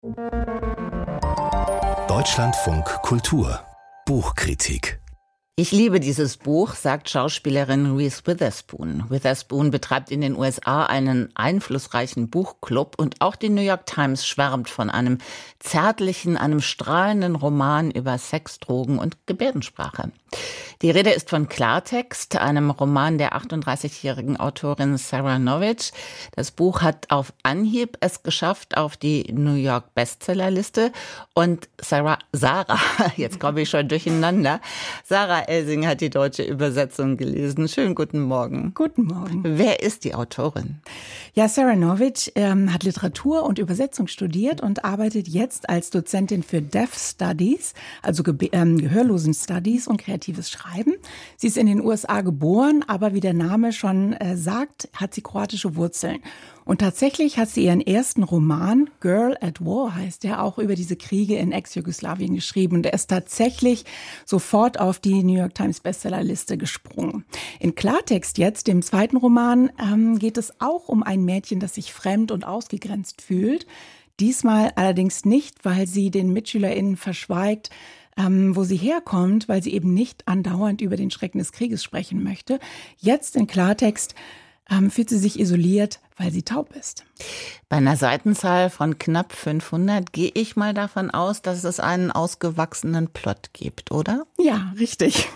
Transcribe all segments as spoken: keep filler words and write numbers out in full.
Deutschlandfunk Kultur Buchkritik. Ich liebe dieses Buch, sagt Schauspielerin Reese Witherspoon. Witherspoon betreibt in den U S A einen einflussreichen Buchclub und auch die New York Times schwärmt von einem zärtlichen, einem strahlenden Roman über Sex, Drogen und Gebärdensprache. Die Rede ist von Klartext, einem Roman der achtunddreißigjährigen Autorin Sarah Novice. Das Buch hat auf Anhieb es geschafft auf die New York Bestsellerliste. Und Sarah, Sarah, jetzt komme ich schon durcheinander, Sarah Elsing hat die deutsche Übersetzung gelesen. Schönen guten Morgen. Guten Morgen. Wer ist die Autorin? Ja, Sarah Novice ähm, hat Literatur und Übersetzung studiert und arbeitet jetzt als Dozentin für Deaf Studies, also Ge- ähm, Gehörlosen Studies und kreatives Schreiben. Sie ist in den U S A geboren, aber wie der Name schon äh, sagt, hat sie kroatische Wurzeln. Und tatsächlich hat sie ihren ersten Roman, Girl at War heißt der, auch über diese Kriege in Ex-Jugoslawien geschrieben. Und der ist tatsächlich sofort auf die New York Times Bestsellerliste gesprungen. In Klartext jetzt, dem zweiten Roman, ähm, geht es auch um ein Mädchen, das sich fremd und ausgegrenzt fühlt. Diesmal allerdings nicht, weil sie den MitschülerInnen verschweigt, ähm, wo sie herkommt, weil sie eben nicht andauernd über den Schrecken des Krieges sprechen möchte. Jetzt in Klartext ähm, fühlt sie sich isoliert, weil sie taub ist. Bei einer Seitenzahl von knapp fünfhundert gehe ich mal davon aus, dass es einen ausgewachsenen Plot gibt, oder? Ja, richtig.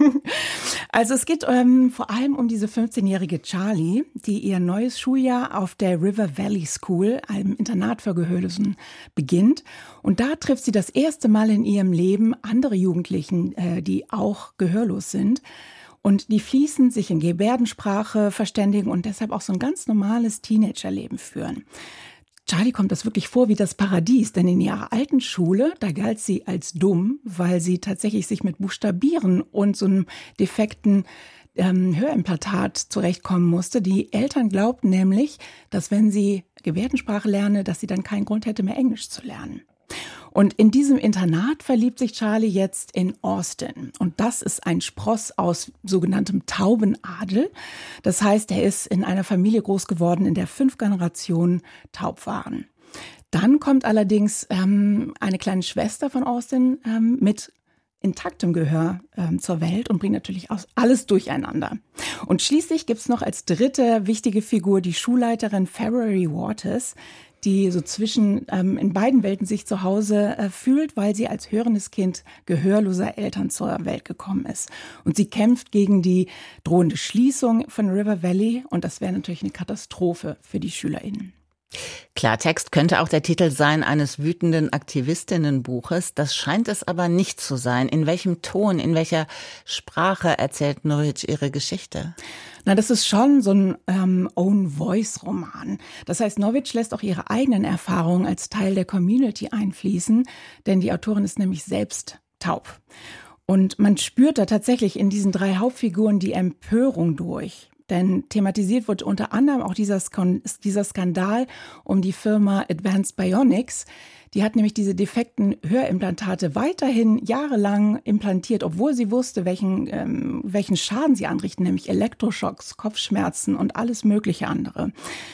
Also es geht ähm, vor allem um diese fünfzehnjährige Charlie, die ihr neues Schuljahr auf der River Valley School, einem Internat für Gehörlosen, beginnt. Und da trifft sie das erste Mal in ihrem Leben andere Jugendlichen, äh, die auch gehörlos sind. Und die fließend sich in Gebärdensprache verständigen und deshalb auch so ein ganz normales Teenagerleben führen. Charlie kommt das wirklich vor wie das Paradies, denn in ihrer alten Schule, da galt sie als dumm, weil sie tatsächlich sich mit Buchstabieren und so einem defekten ähm, Hörimplantat zurechtkommen musste. Die Eltern glaubten nämlich, dass wenn sie Gebärdensprache lerne, dass sie dann keinen Grund hätte, mehr Englisch zu lernen. Und in diesem Internat verliebt sich Charlie jetzt in Austin. Und das ist ein Spross aus sogenanntem Taubenadel. Das heißt, er ist in einer Familie groß geworden, in der fünf Generationen taub waren. Dann kommt allerdings ähm, eine kleine Schwester von Austin ähm, mit intaktem Gehör ähm, zur Welt und bringt natürlich auch alles durcheinander. Und schließlich gibt's noch als dritte wichtige Figur die Schulleiterin Ferrari Waters, die so zwischen ähm, in beiden Welten sich zu Hause äh, fühlt, weil sie als hörendes Kind gehörloser Eltern zur Welt gekommen ist. Und sie kämpft gegen die drohende Schließung von River Valley und das wäre natürlich eine Katastrophe für die SchülerInnen. Klartext könnte auch der Titel sein eines wütenden Aktivistinnenbuches. Das scheint es aber nicht zu sein. In welchem Ton, in welcher Sprache erzählt Novice ihre Geschichte? Na, das ist schon so ein ähm, Own-Voice-Roman. Das heißt, Novice lässt auch ihre eigenen Erfahrungen als Teil der Community einfließen, denn die Autorin ist nämlich selbst taub. Und man spürt da tatsächlich in diesen drei Hauptfiguren die Empörung durch. Denn thematisiert wird unter anderem auch dieser, Skon- dieser Skandal um die Firma Advanced Bionics. Die hat nämlich diese defekten Hörimplantate weiterhin jahrelang implantiert, obwohl sie wusste, welchen, ähm, welchen Schaden sie anrichten, nämlich Elektroschocks, Kopfschmerzen und alles mögliche andere.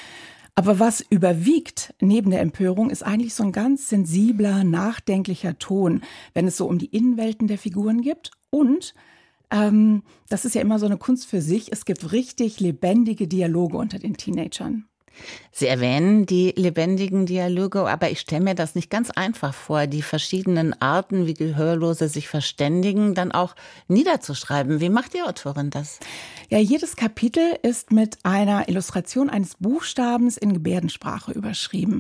Aber was überwiegt neben der Empörung, ist eigentlich so ein ganz sensibler, nachdenklicher Ton, wenn es so um die Innenwelten der Figuren geht. Und ähm, das ist ja immer so eine Kunst für sich. Es gibt richtig lebendige Dialoge unter den Teenagern. Sie erwähnen die lebendigen Dialoge, aber ich stelle mir das nicht ganz einfach vor, die verschiedenen Arten, wie Gehörlose sich verständigen, dann auch niederzuschreiben. Wie macht die Autorin das? Ja, jedes Kapitel ist mit einer Illustration eines Buchstabens in Gebärdensprache überschrieben.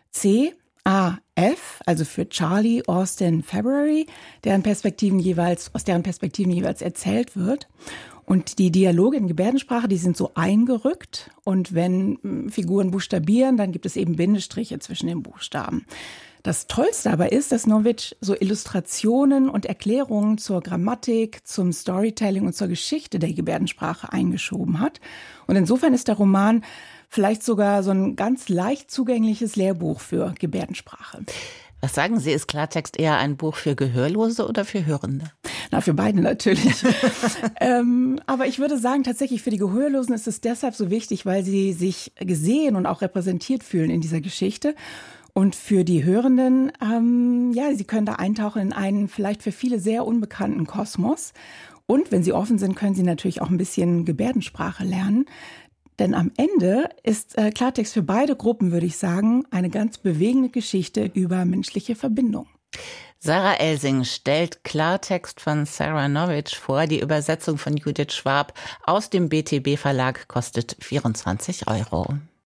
C, A, F, also für Charlie, Austin, February, deren Perspektiven jeweils, aus deren Perspektiven jeweils erzählt wird. Und die Dialoge in Gebärdensprache, die sind so eingerückt. Und wenn Figuren buchstabieren, dann gibt es eben Bindestriche zwischen den Buchstaben. Das Tollste aber ist, dass Novice so Illustrationen und Erklärungen zur Grammatik, zum Storytelling und zur Geschichte der Gebärdensprache eingeschoben hat. Und insofern ist der Roman vielleicht sogar so ein ganz leicht zugängliches Lehrbuch für Gebärdensprache. Was sagen Sie, ist Klartext eher ein Buch für Gehörlose oder für Hörende? Na, für beide natürlich. ähm, aber ich würde sagen, tatsächlich für die Gehörlosen ist es deshalb so wichtig, weil sie sich gesehen und auch repräsentiert fühlen in dieser Geschichte. Und für die Hörenden, ähm, ja, sie können da eintauchen in einen vielleicht für viele sehr unbekannten Kosmos. Und wenn sie offen sind, können sie natürlich auch ein bisschen Gebärdensprache lernen. Denn am Ende ist äh, Klartext für beide Gruppen, würde ich sagen, eine ganz bewegende Geschichte über menschliche Verbindung. Sarah Elsing stellt Klartext von Sarah Norwich vor. Die Übersetzung von Judith Schwab aus dem B T B Verlag kostet vierundzwanzig Euro.